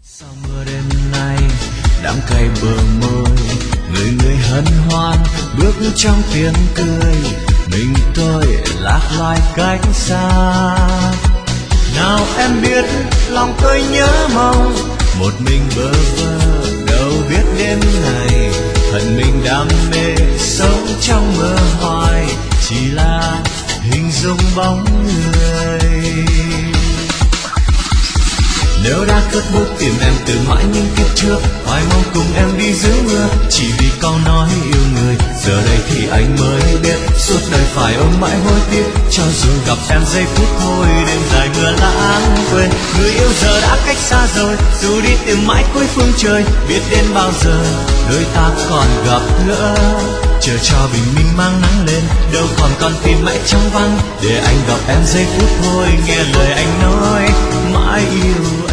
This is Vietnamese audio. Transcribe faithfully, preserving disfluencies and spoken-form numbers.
Sao mưa đêm nay đắng cay bờ môi, người người hân hoan bước trong tiếng cười, mình tôi lạc loài cách xa. Nào em biết lòng tôi nhớ mong, một mình bơ vơ đâu biết đêm ngày, hận mình đam mê sống trong mơ hoài, chỉ là hình dung bóng người. Nếu đã cất bút tìm em từ mãi những kiếp trước, hoài mong cùng em đi dưới mưa, chỉ vì câu nói yêu người. Giờ đây thì anh mới biết, suốt đời phải ôm mãi hối tiếc, cho dù gặp em giây phút thôi, đêm dài mưa lãng quên. Người yêu giờ đã cách xa rồi, dù đi tìm mãi cuối phương trời, biết đến bao giờ đôi ta còn gặp gỡ. Chờ cho bình minh mang nắng lên, đâu còn con tim mãi trong vắng, để anh gặp em giây phút thôi, nghe lời anh nói mãi yêu